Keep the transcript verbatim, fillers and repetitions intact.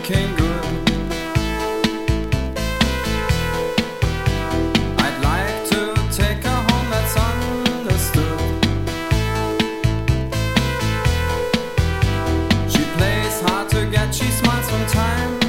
looking good. I'd like to take her home, that's understood. She plays hard to get, she smiles from time